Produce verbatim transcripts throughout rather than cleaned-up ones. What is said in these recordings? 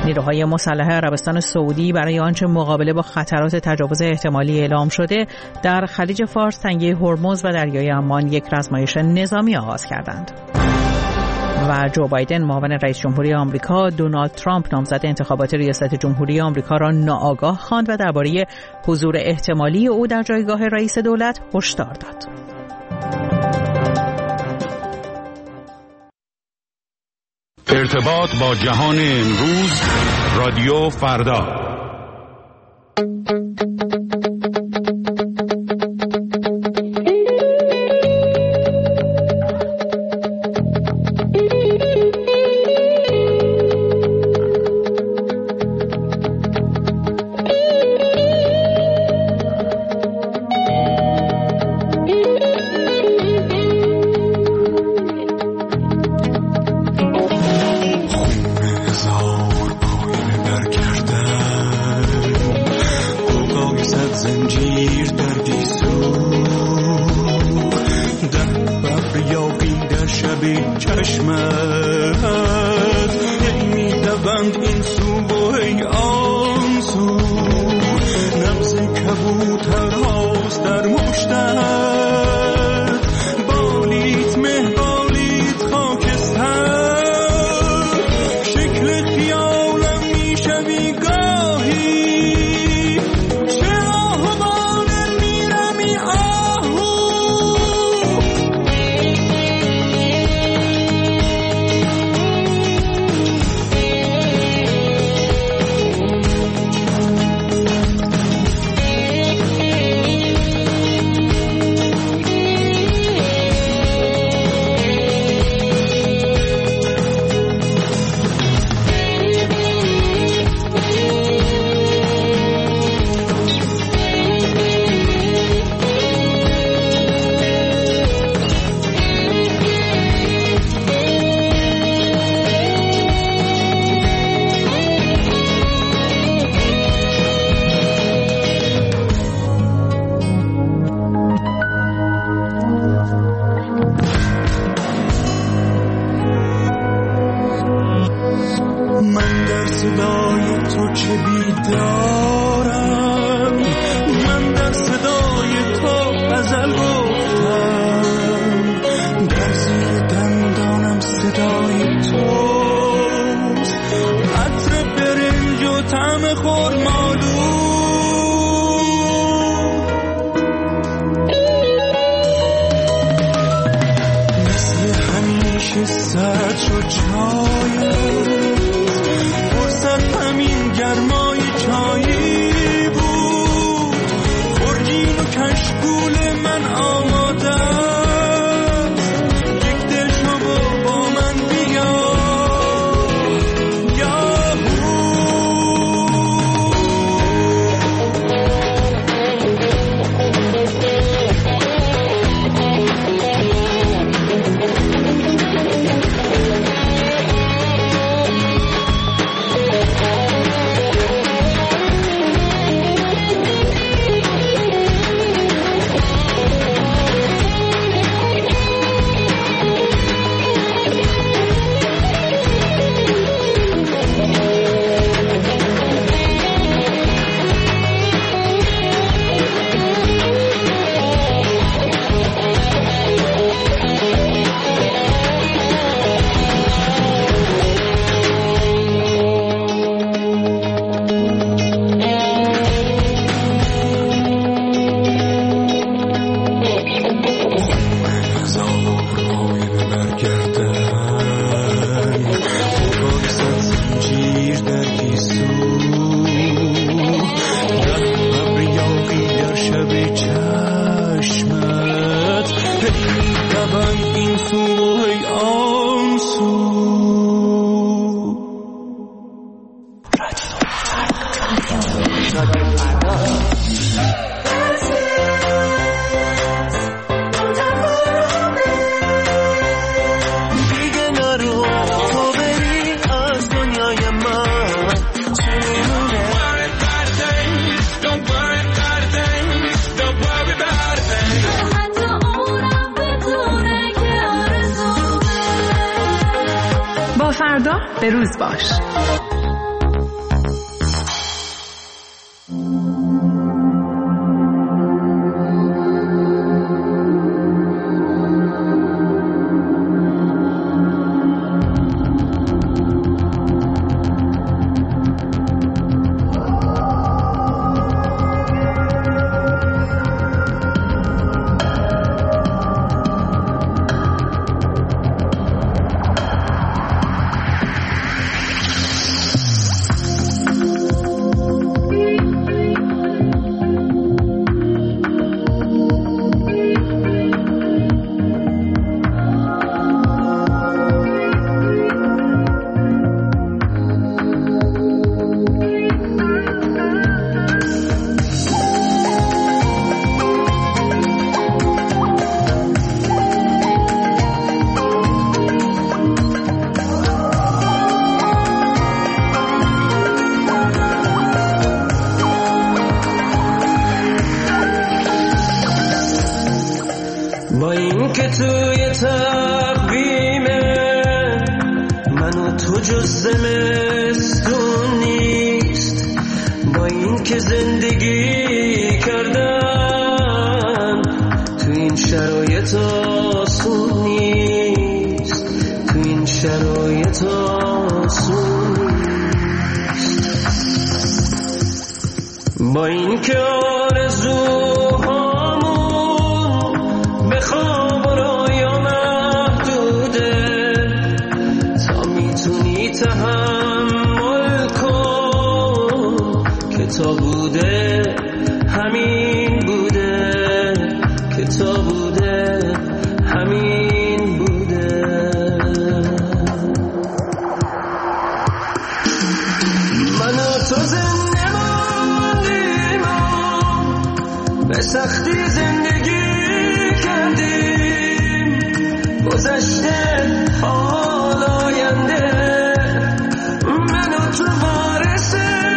نیروهای مسلح عربستان سعودی برای آنچه مقابله با خطرات تجاوز احتمالی اعلام شده در خلیج فارس، تنگه هرمز و دریای عمان یک رزمایش نظامی آغاز کردند. و جو بایدن معاون رئیس جمهوری آمریکا دونالد ترامپ نامزد انتخابات ریاست جمهوری آمریکا را ناآگاه خواند و درباره حضور احتمالی او در جایگاه رئیس دولت هشدار داد. ارتباط با جهان امروز، رادیو فردا. فردا به روز باش. تو جز زمستون نیست، با این که زندگی کردن تو این شرایط آسون نیست، تو این شرایط آسون نیست. با این که آرزوهامون به خواب و رویا محدوده، تا میتونی تحمل کن که تا بوده همین بوده، که تا بوده همین بوده. من و تو زنده ماندیم و به سختی زندگی کردیم، گذشته حال آینده من و تو وارث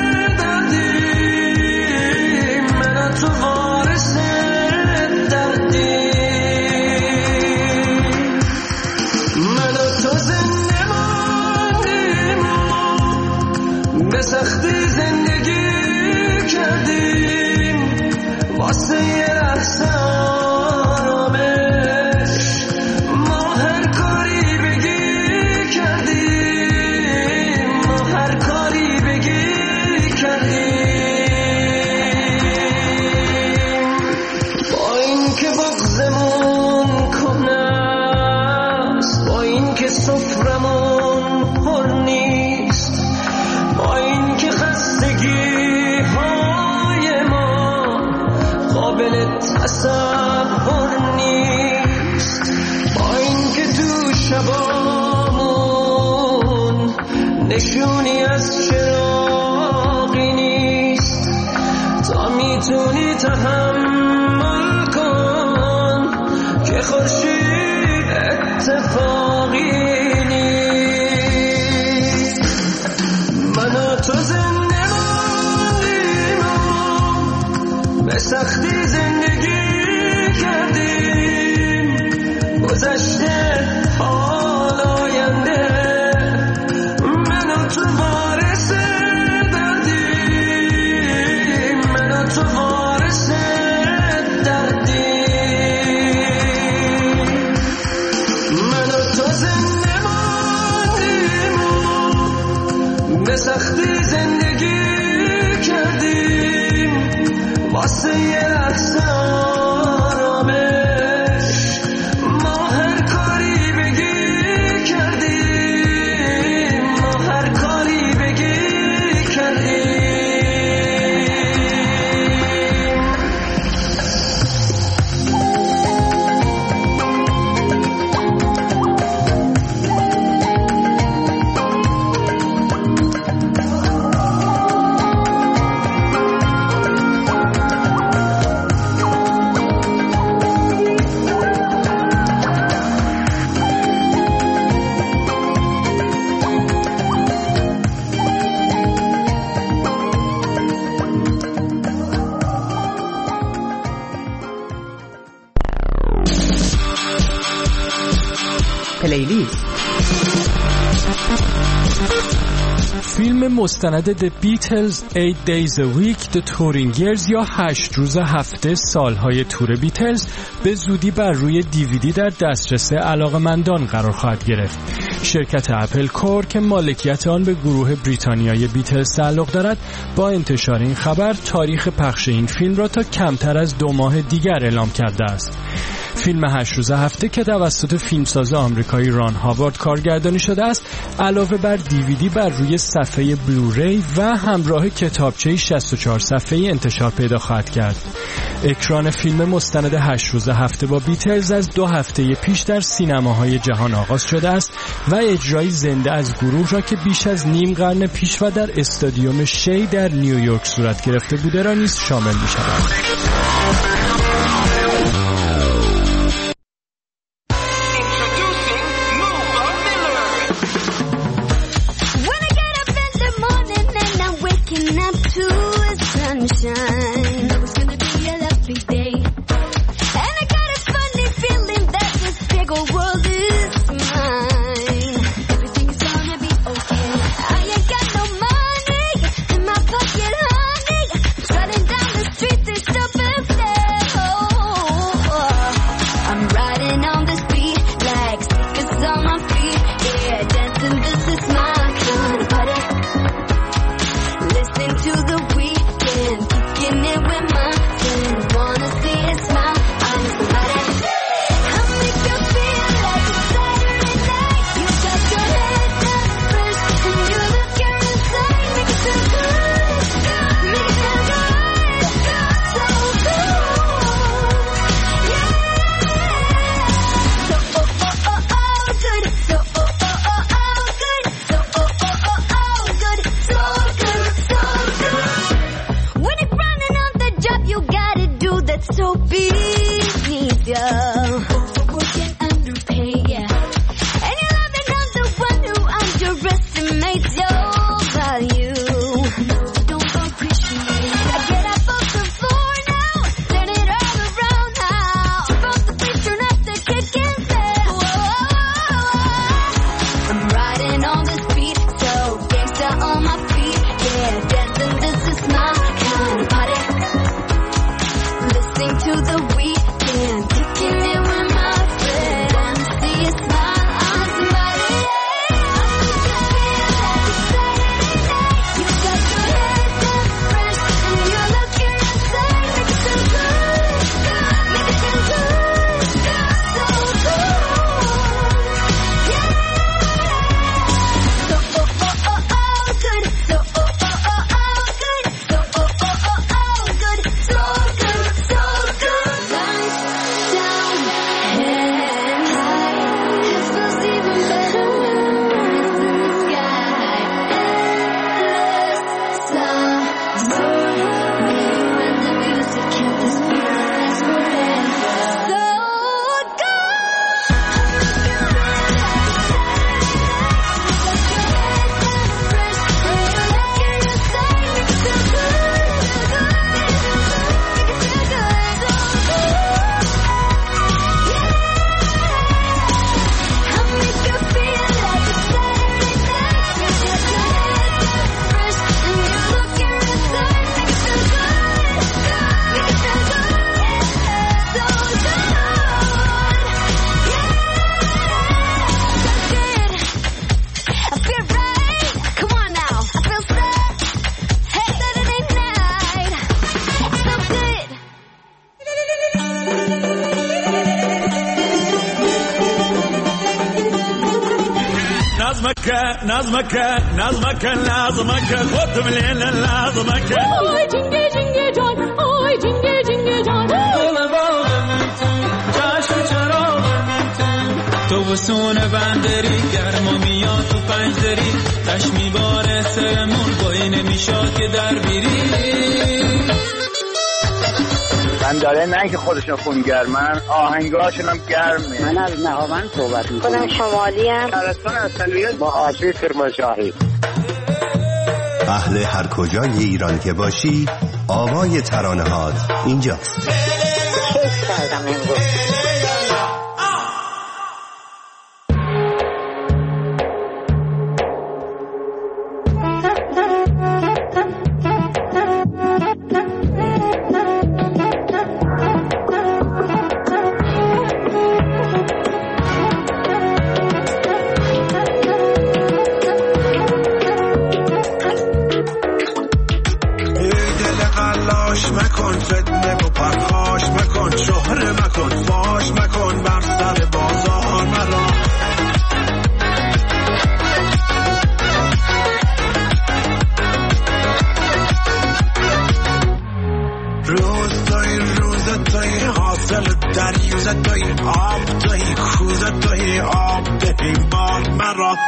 دردیم، من و تو وارث دردیم. من و تو زنده ماندیم به سختی زندگی کردیم، واسه یه لحظه آرامش ما هر کاری بگی کردیم، ما هر کاری بگی کردیم. با این که بغضمون کنه است، با این که سفرمون پر نیست، با این که خستگی های ما قابل تصور نیست، با این که تو شبامون نشونی از چراغی نیست، تا میتونی تحمل کن که خورشید اتفاقی نیست. من و تو زنده ماندیم به سختی زندگی کردیم، گذشته حال آینده من و تو وارث دردیم، من و تو وارث دردیم. من و تو زنده ماندیم به سختی زندگی کردیم، واسه یه لحظه آرامش ما هر کاری بگی کردیم، ما هر کاری بگی کردیم. پلیلیست. فیلم مستند The Beatles eight Days a Week The Touring Years یا هشت روز هفته سالهای تور بیتلز به زودی بر روی دیویدی در دسترس علاقه‌مندان قرار خواهد گرفت. شرکت اپل کور که مالکیت آن به گروه بریتانیایی بیتلز تعلق دارد با انتشار این خبر تاریخ پخش این فیلم را تا کمتر از دو ماه دیگر اعلام کرده است. فیلم هشت روز هفته که توسط فیلمساز آمریکایی ران هاوارد کارگردانی شده است، علاوه بر دیویدی بر روی صفحه بلوری و همراه کتابچه شصت و چهار صفحه‌ای انتشار پیدا خواهد کرد. اکران فیلم مستند هشت روز هفته با بیتلز از دو هفته پیش در سینماهای جهان آغاز شده است و اجرای زنده از گروه را که بیش از نیم قرن پیش و در استادیوم شی در نیویورک صورت گرفته بوده را نیز شامل می شود. needs your value. Don't appreciate. I get up off the floor now, turn it all around now. From the beat, turn up the kick and say, whoa. I'm riding on this beat, so gangsta on my feet. Yeah, dancing, this is my kind of party. Listening to the weekend, kicking it with my friend. Wanna see a smile on somebody. You got your head down fresh, and you're looking inside. Make it feel good, make it feel good, so good. Yeah. So oh oh oh oh good, so oh oh oh oh good, so oh oh oh oh good, so good, so good. Lights down and high, it feels even better when it's in the sky. Endless summer, me when the music hit this beat lasts forever. So good. I feel right. Come on now. I feel set. Hey, Saturday night. So good. نظمك نظمك نظمك نظمك خد من هنا نظمك Oy jinge jinge can, oy jinge jinge can. تو وسون بندری گرما میاد تو پنج دری تش میباره سرمون بایی نمیشاد که در بیری بنداره نه که خودشون خونگرمن آهنگاشون هم گرمه. من از نهاوند صحبت میکنم. خودم شمالی هم شهرستان اصلیت با آشی کرمانشاهی. اهل هر کجای ایران که باشی آوای ترانه هات اینجاست. کیف کردم امروز. مکن فتنه و پرخاش مکن شهره مکن فاش مکن بر سر بازار مرا روز توی روز توی حاصل دریوزه توی آب توی کوزه توی آب دهی بار مرا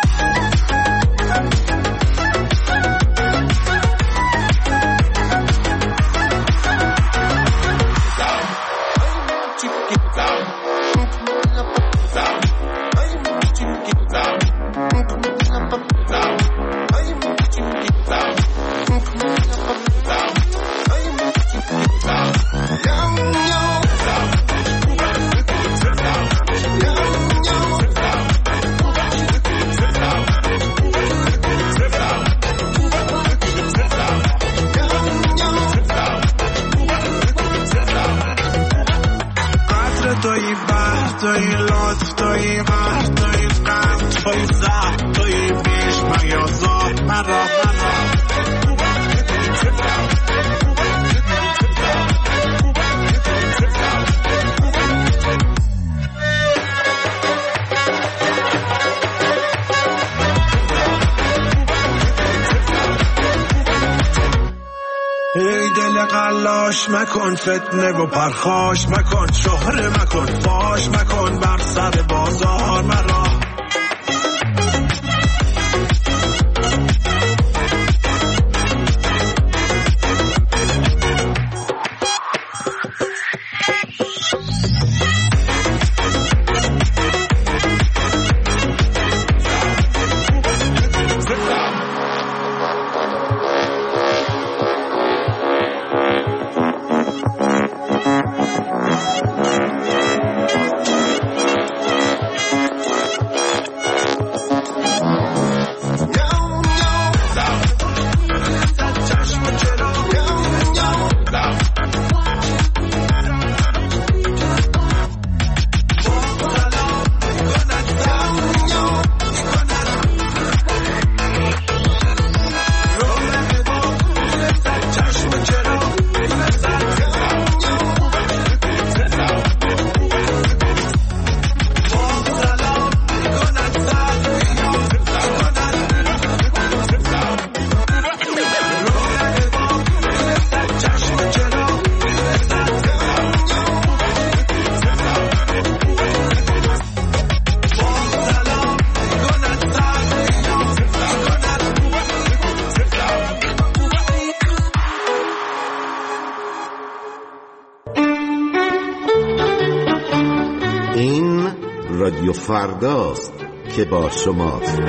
توی بحر توی لطف توی بحر توی غم توی زهر توی بیش میازار مرا مرا ای دل قلاش مکن فتنه و پرخاش مکن شهره مکن فاش مکن بر سر بازار مرا Sit down. رادیو فرداست که با شماست.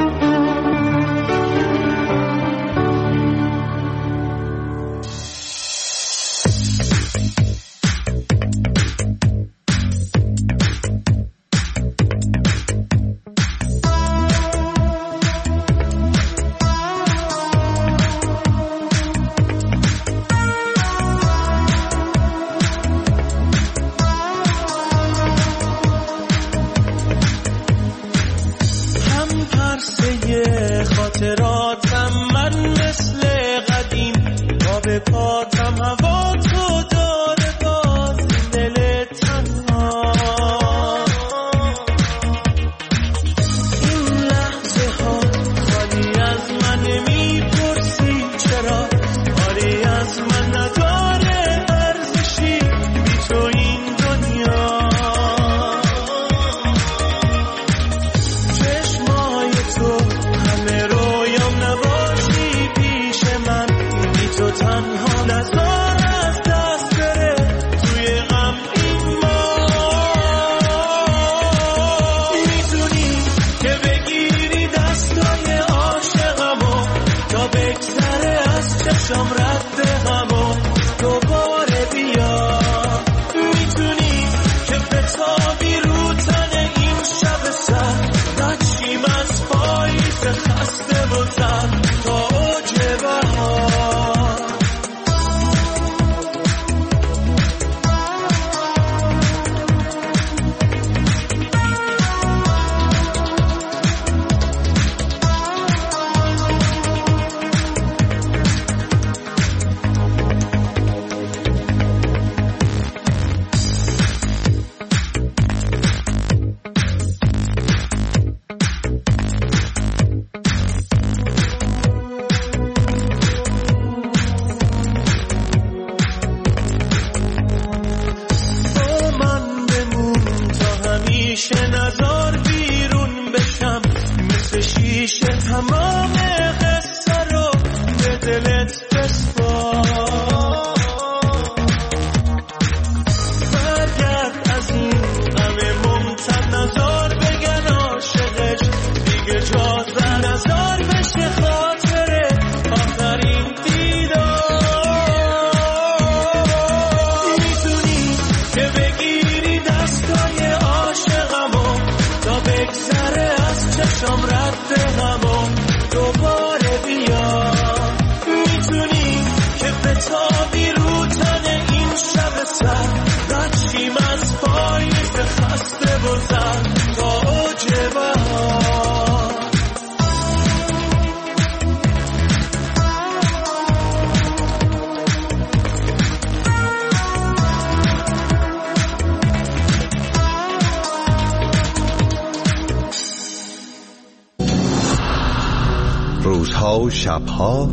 روزها و شبها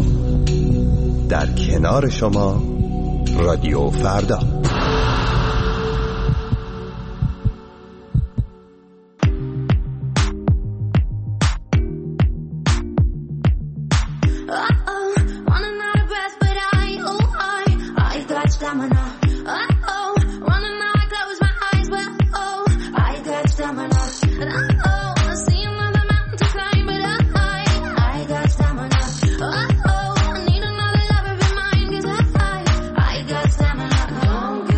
در کنار شما رادیو فردا. Don't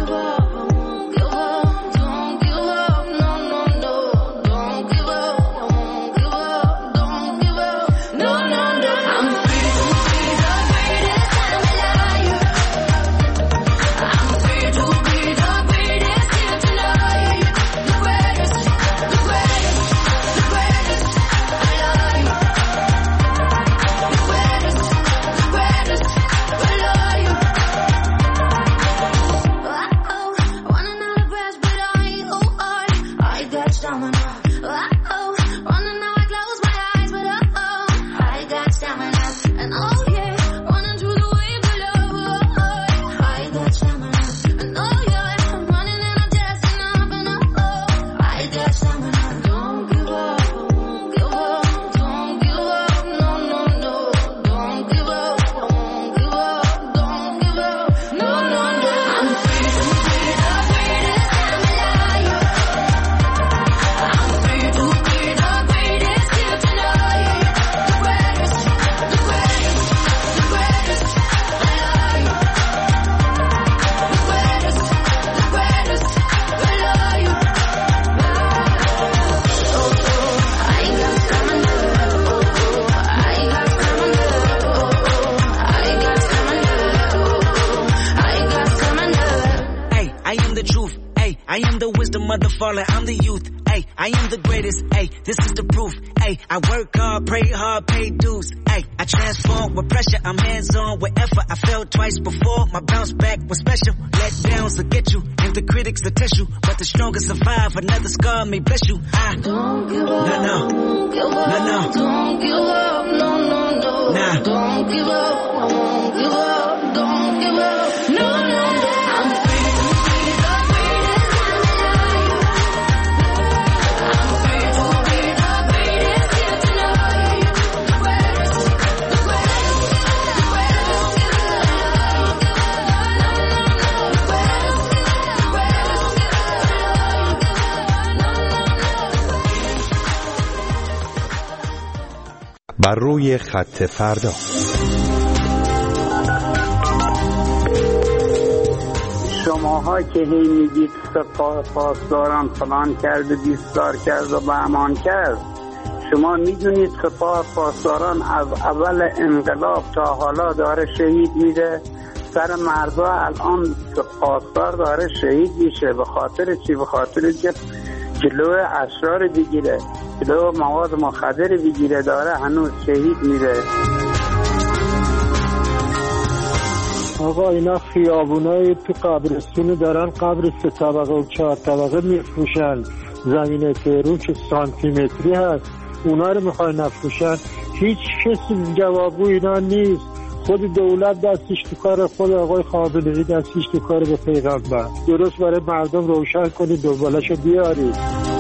was the mother falling, I'm the youth. Ay, I am the greatest. Ay, this is the proof. Ay, I work hard, pray hard, pay dues. Ay, I transform with pressure, I'm hands-on with effort. I fell twice before, my bounce back was special. Let downs will get you, and the critics will test you. But the strongest survive, another scar may bless you. I don't give up, no, no, don't give up, no, no, don't give up, no, no, no, nah. Don't give up, I won't give up, don't give up, no, no, no. I'm free to be the greatest in my life. I'm free to be the greatest here tonight. The greatest, the greatest, the greatest. بر روی خط فردا. شماها که هی میگید سپاه پاسداران فلان کرد و بیستار کرد و بهمان کرد، شما میدونید سپاه پاسداران از اول انقلاب تا حالا داره شهید میده؟ سر مردا الان پاسدار داره شهید میشه. به خاطر چی؟ به خاطر که جلو اشرار بگیره، جلو مواد مخدر بگیره، داره هنوز شهید میره. آقا اینا خیابونای تو قبرستون دارن، قبر سه طبقه و چهار طبقه میفروشن، زمین تهرون که سانتی متری هست اونا رو میخوای نفروشن. هیچ کسی جوابگو اینا نیست. خود دولت دستش تو کار، خود آقای خامنه‌ای دستش تو کار به پیغمبر. درست برای مردم روشن کنید، دنبالشو بیارید.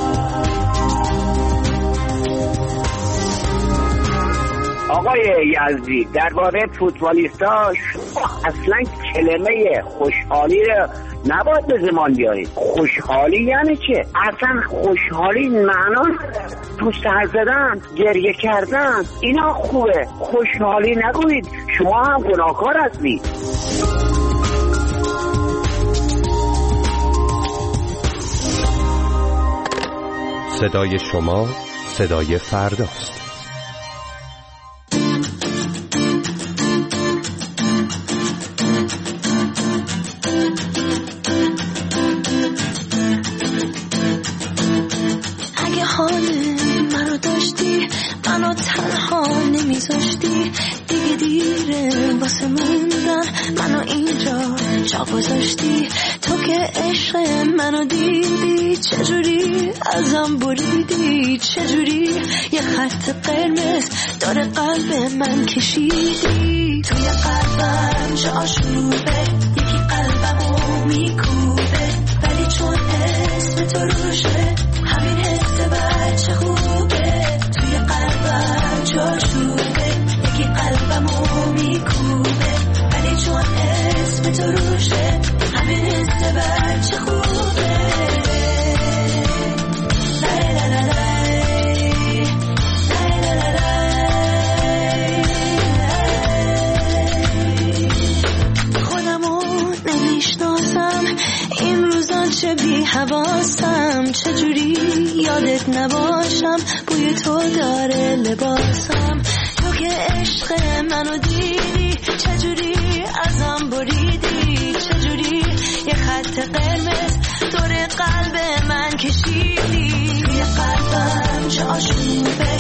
آقای یزدی درباره فوتبالیستا اصلا کلمه خوشحالی رو نباید به زمان بیارید. خوشحالی یعنی چه؟ اصلا خوشحالی معنا تو سر زدن، گریه کردن، اینا خوبه. خوشحالی نگوید، شما هم گناهکار هستید. صدای شما صدای فرداست. گذاشتی تو که عشق منو دیدی، چجوری ازم بریدی، چجوری یه خط قرمز داره قلب من کشیدی. توی قلبم جا شروبه، یکی قلبمو میکوبه، ولی چون اسم تو روشه همین حس بچه خوبه. توی قلبم جا شروبه، یکی قلبمو میکوبه، ولی چون اسم تو روشه همین حس بچه خوبه. لای لای لای لای لای. خودمو نمیشناسم این روزا، چه بی حواسم، چجوری یادت نباشم، بوی تو داره لباسم. تو که عشق منو دیدی، چجوری ازم بریدی، چجوری یه خط قرمز دور قلب من کشیدی. توی قلبم جا شروبه،